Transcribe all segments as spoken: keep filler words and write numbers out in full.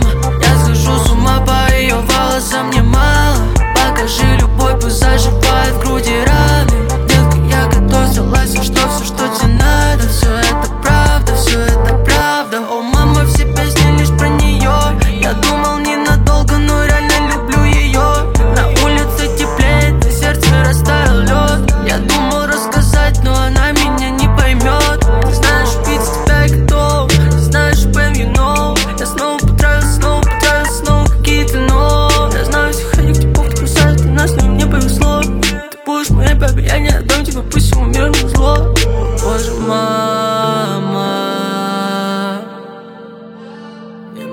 мама, я схожу с ума по ее волосам, мне мало. Покажи любовь, пусть заживает в груди раны. Детка, я готов, согласен, что все, что тебе надо. Все это правда, все это правда. О, мама, все песни лишь про нее. Я думал ненадолго, но реально люблю ее. На улице теплеет, на сердце растаял лед. Я думал рассказать, но она меня не поймет. Ты знаешь, убить тебя я готов. Ты знаешь, бэм, you know. Я снова потравился, снова потравился, снова какие-то но. Я знаю всех этих типов, кто кусает нас, но мне повезло. Ты будешь моей бабе, я не отдам тебя, пусть всему миру не зло. Боже, мама, не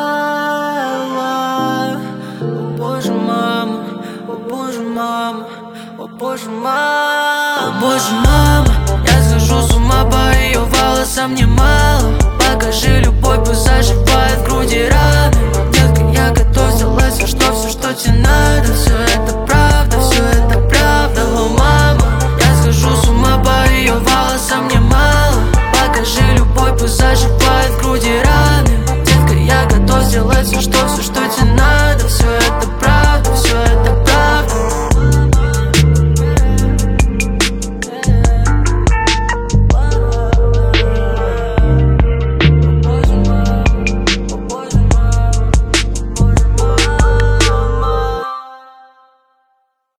мало. О боже, мама, о боже, мама, о боже, мама, о боже, мама, я схожу с ума по ее волосам, мне мало. Покажи любовь, пусть заживает в груди раны. Детка, я готов, согласен, что все, что тебе надо. Все это правда.